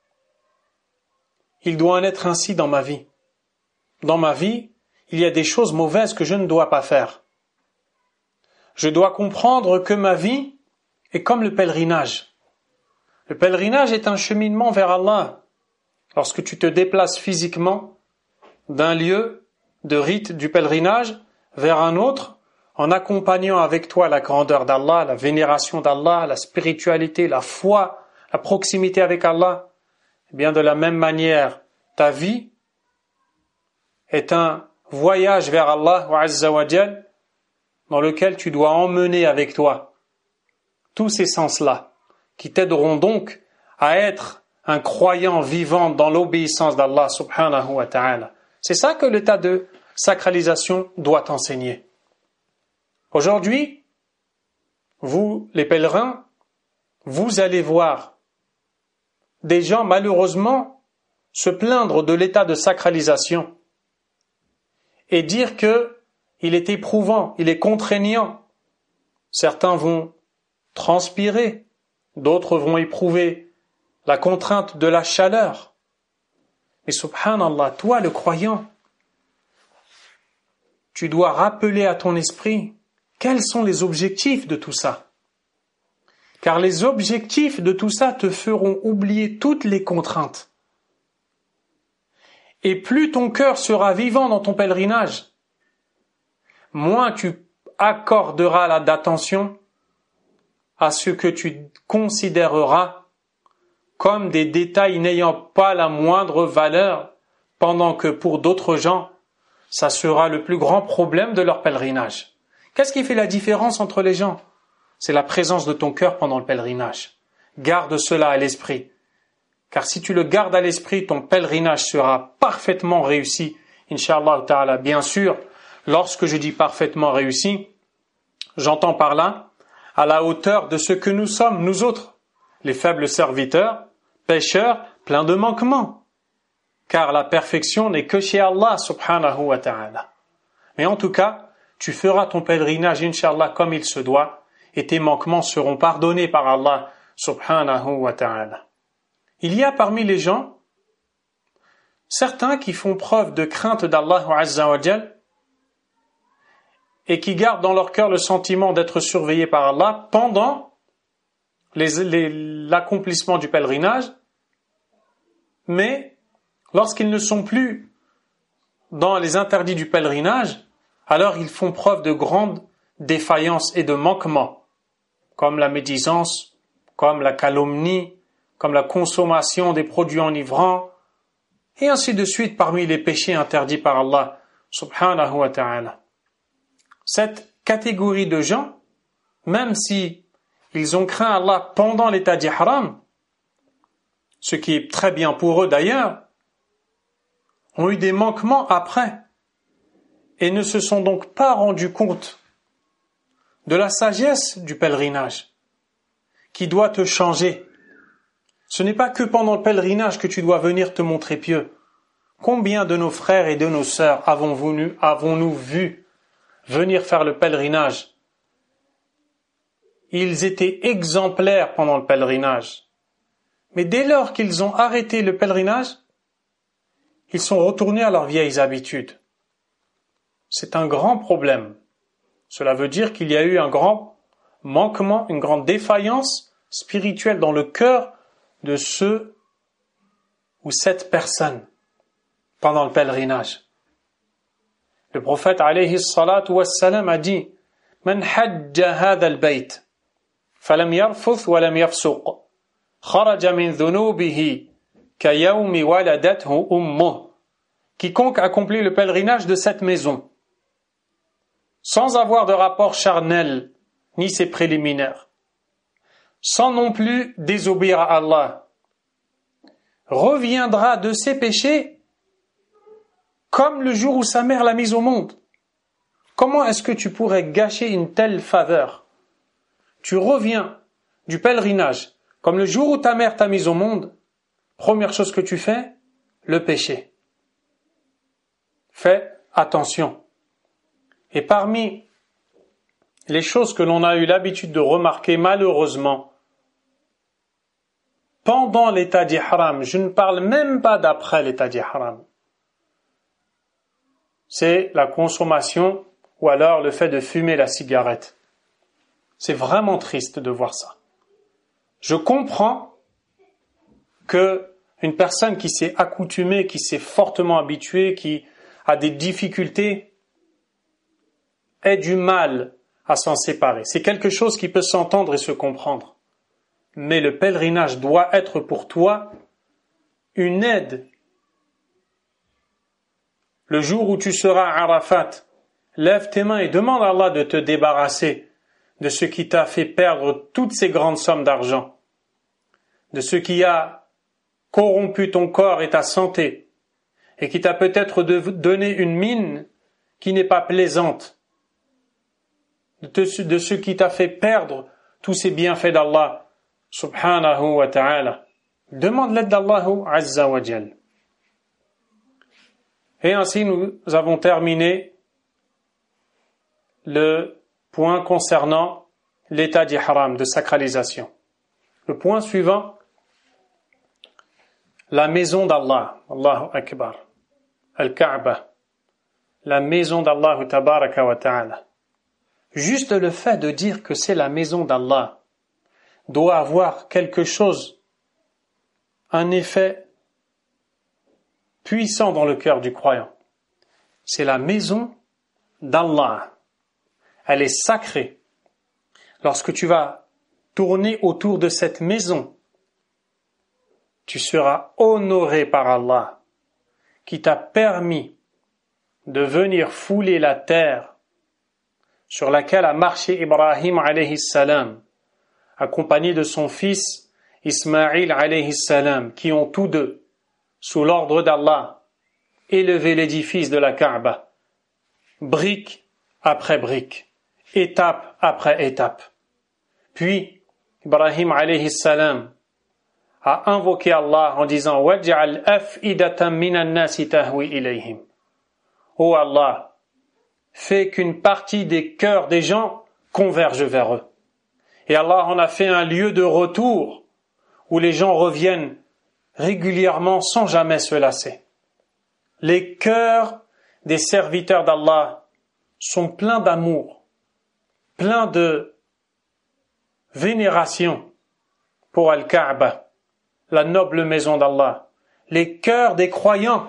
il doit en être ainsi dans ma vie. Dans ma vie, il y a des choses mauvaises que je ne dois pas faire. Je dois comprendre que ma vie est comme le pèlerinage. Le pèlerinage est un cheminement vers Allah. Lorsque tu te déplaces physiquement d'un lieu de rite du pèlerinage vers un autre, en accompagnant avec toi la grandeur d'Allah, la vénération d'Allah, la spiritualité, la foi, la proximité avec Allah, eh bien de la même manière, ta vie est un voyage vers Allah Azza wa Jal, dans lequel tu dois emmener avec toi tous ces sens-là, qui t'aideront donc à être un croyant vivant dans l'obéissance d'Allah subhanahu wa ta'ala. C'est ça que l'état de sacralisation doit enseigner. Aujourd'hui, vous, les pèlerins, vous allez voir des gens malheureusement se plaindre de l'état de sacralisation et dire que il est éprouvant, il est contraignant. Certains vont transpirer, d'autres vont éprouver la contrainte de la chaleur. Mais subhanallah, toi le croyant, tu dois rappeler à ton esprit quels sont les objectifs de tout ça. Car les objectifs de tout ça te feront oublier toutes les contraintes. Et plus ton cœur sera vivant dans ton pèlerinage, moins tu accorderas d'attention à ce que tu considéreras comme des détails n'ayant pas la moindre valeur, pendant que pour d'autres gens, ça sera le plus grand problème de leur pèlerinage. Qu'est-ce qui fait la différence entre les gens? C'est la présence de ton cœur pendant le pèlerinage. Garde cela à l'esprit. Car si tu le gardes à l'esprit, ton pèlerinage sera parfaitement réussi. Inch'Allah ta'ala, bien sûr, lorsque je dis parfaitement réussi, j'entends par là à la hauteur de ce que nous sommes, nous autres, les faibles serviteurs, pécheurs, pleins de manquements. Car la perfection n'est que chez Allah subhanahu wa ta'ala. Mais en tout cas, tu feras ton pèlerinage, Inch'Allah, comme il se doit, et tes manquements seront pardonnés par Allah subhanahu wa ta'ala. Il y a parmi les gens certains qui font preuve de crainte d'Allah Azza wa Jal et qui gardent dans leur cœur le sentiment d'être surveillés par Allah pendant les, les, l'accomplissement du pèlerinage, mais lorsqu'ils ne sont plus dans les interdits du pèlerinage, alors ils font preuve de grande défaillance et de manquement, comme la médisance, comme la calomnie, comme la consommation des produits enivrants, et ainsi de suite parmi les péchés interdits par Allah subhanahu wa ta'ala. Cette catégorie de gens, même si ils ont craint Allah pendant l'état d'ihram, ce qui est très bien pour eux d'ailleurs, ont eu des manquements après et ne se sont donc pas rendus compte de la sagesse du pèlerinage qui doit te changer. Ce n'est pas que pendant le pèlerinage que tu dois venir te montrer pieux. Combien de nos frères et de nos sœurs avons-nous, avons-nous vu venir faire le pèlerinage? Ils étaient exemplaires pendant le pèlerinage. Mais dès lors qu'ils ont arrêté le pèlerinage, ils sont retournés à leurs vieilles habitudes. C'est un grand problème. Cela veut dire qu'il y a eu un grand manquement, une grande défaillance spirituelle dans le cœur de ceux ou cette personne pendant le pèlerinage. Le prophète alayhi salatu wassalam a dit: Man hajja hadha al-bayt falam yarfuth wa lam yafsuq kharaja min dhunubihi ka yawmi waladathu ummuh. Quiconque accomplit le pèlerinage de cette maison sans avoir de rapport charnel ni ses préliminaires, sans non plus désobéir à Allah, reviendra de ses péchés comme le jour où sa mère l'a mise au monde. Comment est-ce que tu pourrais gâcher une telle faveur? Tu reviens du pèlerinage comme le jour où ta mère t'a mise au monde. Première chose que tu fais, le péché. Fais attention. Et parmi les choses que l'on a eu l'habitude de remarquer malheureusement pendant l'état d'ihram, je ne parle même pas d'après l'état d'ihram, c'est la consommation ou alors le fait de fumer la cigarette. C'est vraiment triste de voir ça. Je comprends que une personne qui s'est accoutumée, qui s'est fortement habituée, qui a des difficultés, ait du mal à s'en séparer. C'est quelque chose qui peut s'entendre et se comprendre. Mais le pèlerinage doit être pour toi une aide. Le jour où tu seras à Arafat, lève tes mains et demande à Allah de te débarrasser de ce qui t'a fait perdre toutes ces grandes sommes d'argent, de ce qui a corrompu ton corps et ta santé, et qui t'a peut-être donné une mine qui n'est pas plaisante, de ce qui t'a fait perdre tous ces bienfaits d'Allah subhanahu wa ta'ala. Demande l'aide d'Allah azza wa jal. Et ainsi nous avons terminé le point concernant l'état d'ihram, de sacralisation. Le point suivant, la maison d'Allah, Allahu Akbar, Al-Kaaba, la maison d'Allah tabaraka wa ta'ala. Juste le fait de dire que c'est la maison d'Allah doit avoir quelque chose, un effet puissant dans le cœur du croyant. C'est la maison d'Allah. Elle est sacrée. Lorsque tu vas tourner autour de cette maison, tu seras honoré par Allah, qui t'a permis de venir fouler la terre sur laquelle a marché Ibrahim alayhi salam, accompagné de son fils Ismaïl alayhi salam, qui ont tous deux, sous l'ordre d'Allah, élevé l'édifice de la Kaaba, brique après brique, étape après étape. Puis, Ibrahim alayhi salam a invoqué Allah en disant: Waj'al af'idatan minan nasi tahwi ilayhim. Ô Allah, fais qu'une partie des cœurs des gens converge vers eux. Et Allah en a fait un lieu de retour où les gens reviennent régulièrement sans jamais se lasser. Les cœurs des serviteurs d'Allah sont pleins d'amour, pleins de vénération pour Al-Kaaba, la noble maison d'Allah. Les cœurs des croyants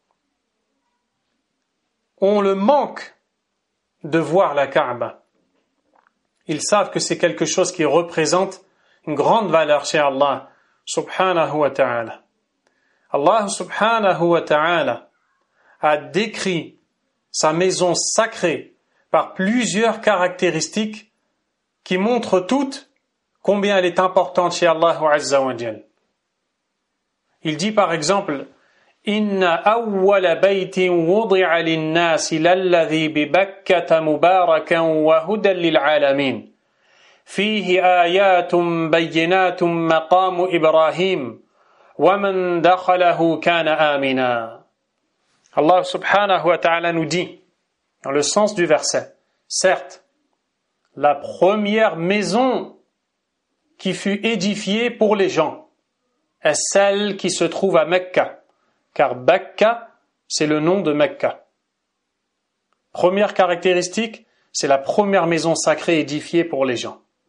ont le manque de voir la Kaaba. Ils savent que c'est quelque chose qui représente une grande valeur chez Allah subhanahu wa ta'ala. Allah subhanahu wa ta'ala a décrit sa maison sacrée par plusieurs caractéristiques qui montrent toutes combien elle est importante chez Allah azza wa jal. Il dit par exemple: Inna awwala baytin wudi'a lin-nasi lalladhi bi Bakkata mubarakan wa hudan lil-alamin. Fihi ayatun bayyinatun maqamu Ibrahim wa man dakhalahu kana amina. Allah subhanahu wa ta'ala nous dit, dans le sens du verset, certes, la première maison qui fut édifiée pour les gens est celle qui se trouve à Mecca, car Bakka, c'est le nom de Mecca. Première caractéristique, c'est la première maison sacrée édifiée pour les gens.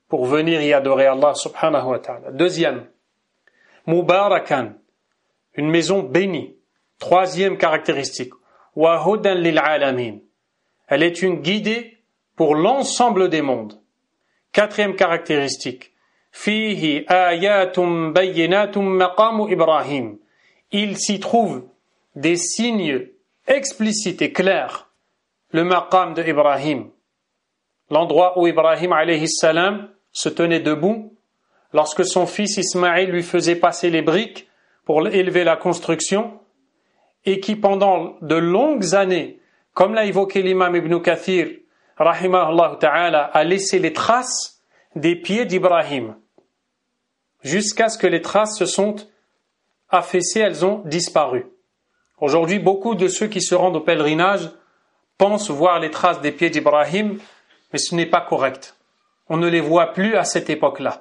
pour venir y adorer Allah subhanahu wa ta'ala. Deuxième, Mubarakan, une maison bénie. Troisième caractéristique, Wa hudan lil alamin, elle est une guidée pour l'ensemble des mondes. Quatrième caractéristique, Fihi ayatum bayyinatum maqamu Ibrahim, il s'y trouve des signes explicites et clairs, le maqam de Ibrahim, l'endroit où Ibrahim alayhi salam se tenait debout lorsque son fils Ismaïl lui faisait passer les briques pour élever la construction, et qui pendant de longues années, comme l'a évoqué l'imam Ibn Kathir rahimahullah ta'ala, a laissé les traces des pieds d'Ibrahim jusqu'à ce que les traces se sont affaissées, elles ont disparu. Aujourd'hui, beaucoup de ceux qui se rendent au pèlerinage pensent voir les traces des pieds d'Ibrahim, mais ce n'est pas correct. On ne les voit plus à cette époque-là.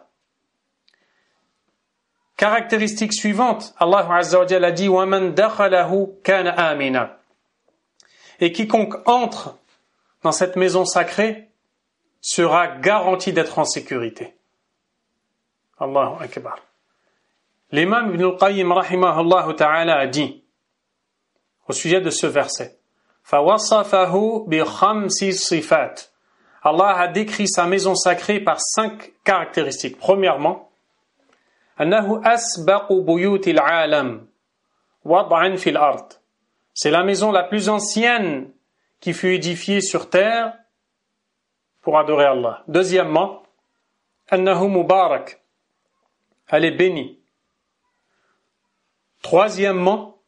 Caractéristique suivante, Allah Azza wa Jalla a dit وَمَنْ دَخَلَهُ كَانَ آمِنًا, et quiconque entre dans cette maison sacrée sera garanti d'être en sécurité. Allahu Akbar. L'imam Ibn al-Qayyim rahimahullah ta'ala a dit au sujet de ce verset, فَوَصَفَهُ بِخَمْسِ صِفَاتٍ, Allah a décrit sa maison sacrée par cinq caractéristiques. Premièrement, أنه أسبق بيوت العالم وضعا في الأرض, c'est la maison la plus ancienne qui fut édifiée sur terre pour adorer Allah. Deuxièmement, أنه مبارك, elle est bénie. Troisièmement,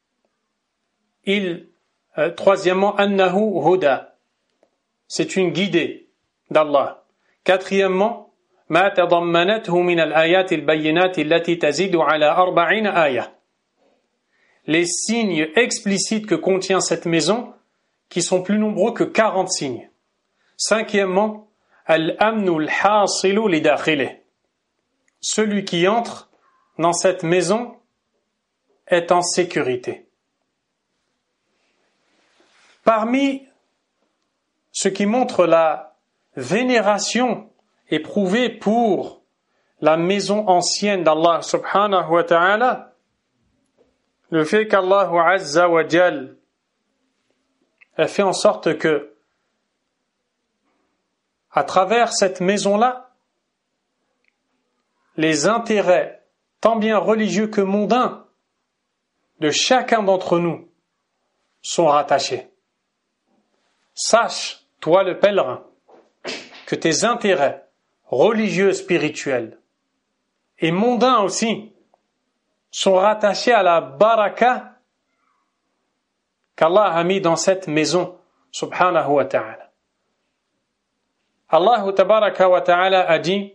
il, euh, troisièmement, أنه هدى, c'est une guidée d'Allah. Quatrièmement, ما تضمنته من الآيات البينات التي تزيد على أربعين آية, les signes explicites que contient cette maison qui sont plus nombreux que quarante signes. Cinquièmement, الأمن الحاصل لداخله, celui qui entre dans cette maison est en sécurité. Parmi ce qui montre la vénération éprouvée pour la maison ancienne d'Allah subhanahu wa ta'ala, le fait qu'Allah Azza wa Jal a fait en sorte que à travers cette maison-là, les intérêts tant bien religieux que mondains de chacun d'entre nous sont rattachés. Sache, toi le pèlerin, que tes intérêts religieux, spirituels et mondains aussi sont rattachés à la baraka qu'Allah a mis dans cette maison subhanahu wa ta'ala. Allah tabaraka wa ta'ala a dit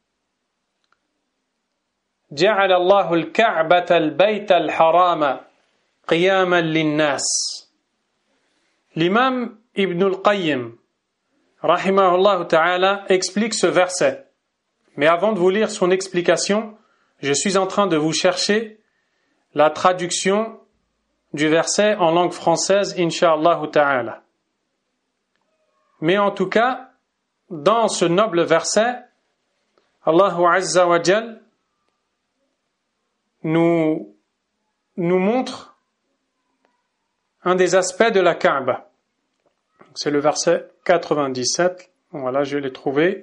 جعل الله الكعبة البيت الحرام قياما للناس. L'imam Ibn al-Qayyim rahimahullah ta'ala explique ce verset. Mais avant de vous lire son explication, je suis en train de vous chercher la traduction du verset en langue française, incha'Allah ta'ala. Mais en tout cas, dans ce noble verset, Allah Azza wa Jal nous, nous montre un des aspects de la Kaaba. C'est le verset quatre-vingt-dix-sept. Voilà, je l'ai trouvé.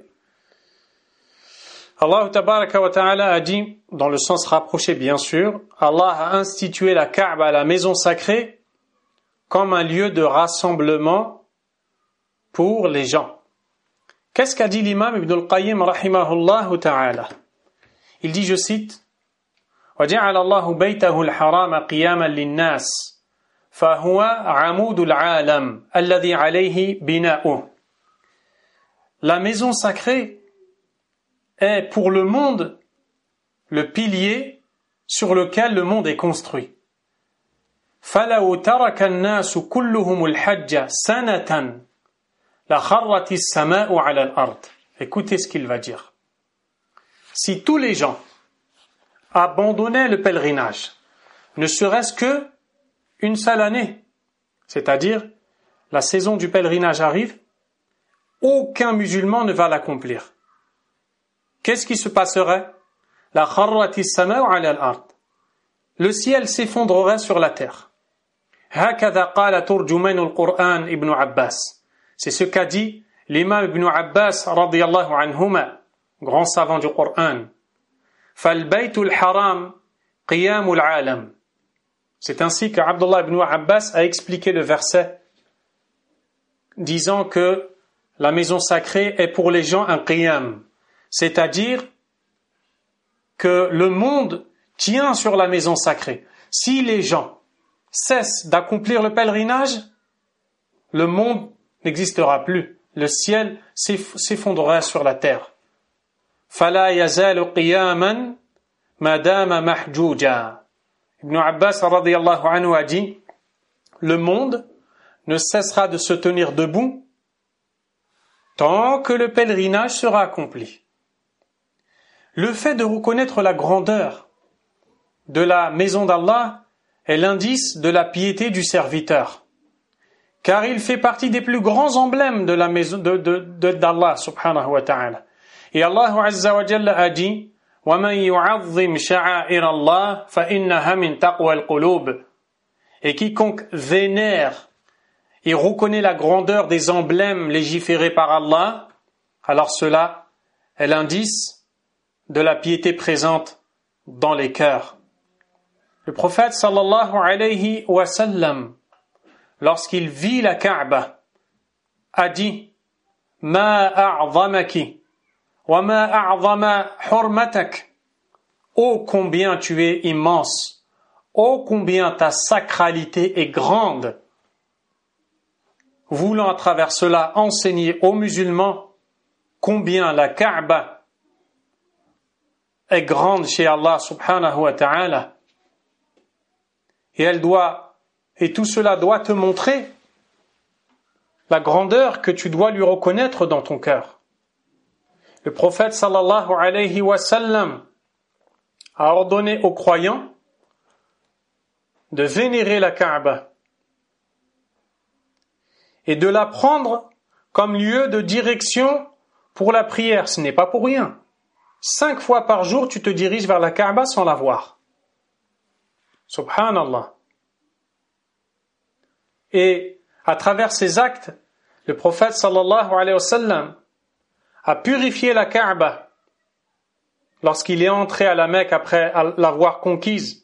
Allah tabaraka wa ta'ala a dit, dans le sens rapproché bien sûr, Allah a institué la Kaaba, la maison sacrée, comme un lieu de rassemblement pour les gens. Qu'est-ce qu'a dit l'imam Ibn al-Qayyim rahimahullah ta'ala? Il dit, je cite, وَجَعَلَ اللَّهُ بَيْتَهُ الْحَرَامَ قِيَامًا لِلنَّاسِ فهو عمود العالم الذي عليه بناؤه. La maison sacrée est pour le monde le pilier sur lequel le monde est construit. فلو ترك الناس كلهم الحج سنة لخرت السماء على الأرض. Écoutez ce qu'il va dire. Si tous les gens abandonnaient le pèlerinage, ne serait-ce que une seule année, c'est-à-dire la saison du pèlerinage arrive, aucun musulman ne va l'accomplir. qu'est-ce qui se passerait? La kharrati as-sama'u 'ala al-ard. Le ciel s'effondrerait sur la terre. Hakadha qala turjuman al-Qur'an Ibn Abbas. C'est ce qu'a dit l'imam Ibn Abbas radiyallahu anhuma, grand savant du Coran. فَالْبَيْتُ الْحَرَامُ قِيَامُ الْعَالَمِ. C'est ainsi que Abdullah ibn Abbas a expliqué le verset, disant que la maison sacrée est pour les gens un qiyam, c'est-à-dire que le monde tient sur la maison sacrée. Si les gens cessent d'accomplir le pèlerinage, le monde n'existera plus. Le ciel s'effondrera sur la terre. فَلَا يَزَالُ قِيَامًا مَدَامَ مَحْجُوجًا. Ibn Abbas radiyallahu anhu a dit, le monde ne cessera de se tenir debout tant que le pèlerinage sera accompli. Le fait de reconnaître la grandeur de la maison d'Allah est l'indice de la piété du serviteur, car il fait partie des plus grands emblèmes de la maison de, de, de, d'Allah subhanahu wa ta'ala. Et Allah azza wa jalla a dit, وَمَنْ يُعَظِّمْ شَعَائِرَ اللَّهِ فَإِنَّهَا مِنْ تَقْوَى الْقُلُوبِ. Et quiconque vénère et reconnaît la grandeur des emblèmes légiférés par Allah, alors cela est l'indice de la piété présente dans les cœurs. Le prophète sallallahu alayhi wa sallam, lorsqu'il vit la Kaaba, a dit, Ma a'zamaki wa ma a'zama hurmatak. Ô combien tu es immense, ô combien ta sacralité est grande. Voulant à travers cela enseigner aux musulmans combien la Kaaba est grande chez Allah subhanahu wa ta'ala. Et elle doit, et tout cela doit te montrer la grandeur que tu dois lui reconnaître dans ton cœur. Le prophète sallallahu alayhi wa sallam a ordonné aux croyants de vénérer la Kaaba et de la prendre comme lieu de direction pour la prière. Ce n'est pas pour rien. Cinq fois par jour, tu te diriges vers la Kaaba sans la voir. Subhanallah. Et à travers ces actes, le prophète sallallahu alayhi wa sallam a purifié la Kaaba lorsqu'il est entré à la Mecque après l'avoir conquise.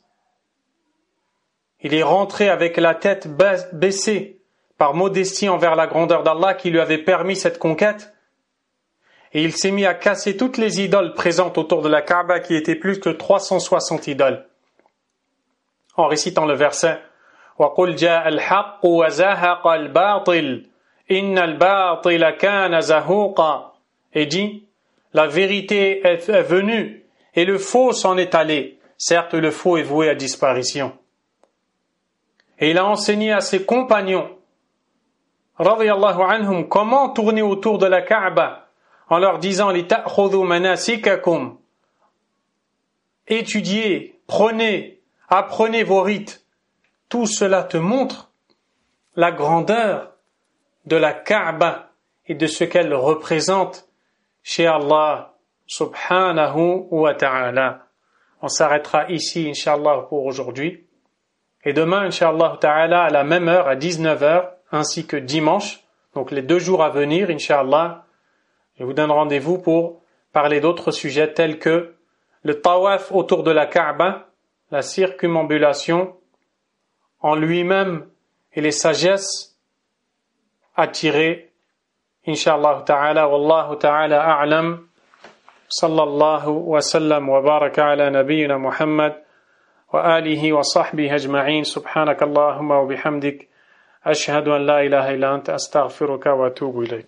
Il est rentré avec la tête baissée par modestie envers la grandeur d'Allah qui lui avait permis cette conquête. Et il s'est mis à casser toutes les idoles présentes autour de la Kaaba, qui étaient plus que trois cent soixante idoles. En récitant le verset وَقُلْ جَاءَ الْحَقُّ وَزَهَقَ الْبَاطِلِ إِنَّ الْبَاطِلَ كَانَ زَهُوقًا. Et dit, la vérité est venue et le faux s'en est allé. Certes, le faux est voué à disparition. Et il a enseigné à ses compagnons, radiyallahu anhum, comment tourner autour de la Kaaba en leur disant لِتَأْخُذُوا مَنَاسِكَكُمْ. Étudiez, prenez, apprenez vos rites. Tout cela te montre la grandeur de la Kaaba et de ce qu'elle représente chez Allah subhanahu wa ta'ala. On s'arrêtera ici, Inch'Allah, pour aujourd'hui. Et demain, Inch'Allah ta'ala, à la même heure, à dix-neuf heures, ainsi que dimanche, donc les deux jours à venir, Inch'Allah, je vous donne rendez-vous pour parler d'autres sujets tels que le tawaf autour de la Kaaba, la circumambulation en lui-même et les sagesses à tirer. Inch'Allah ta'ala, wallahu ta'ala a'lam. Sallallahu wa sallam wa baraka ala nabiyyina Muhammad wa alihi wa sahbihi ajma'in. Subhanakallahumma wa bihamdik. Ashhadu an la ilaha illa anta astaghfiruka wa atubu ilayk.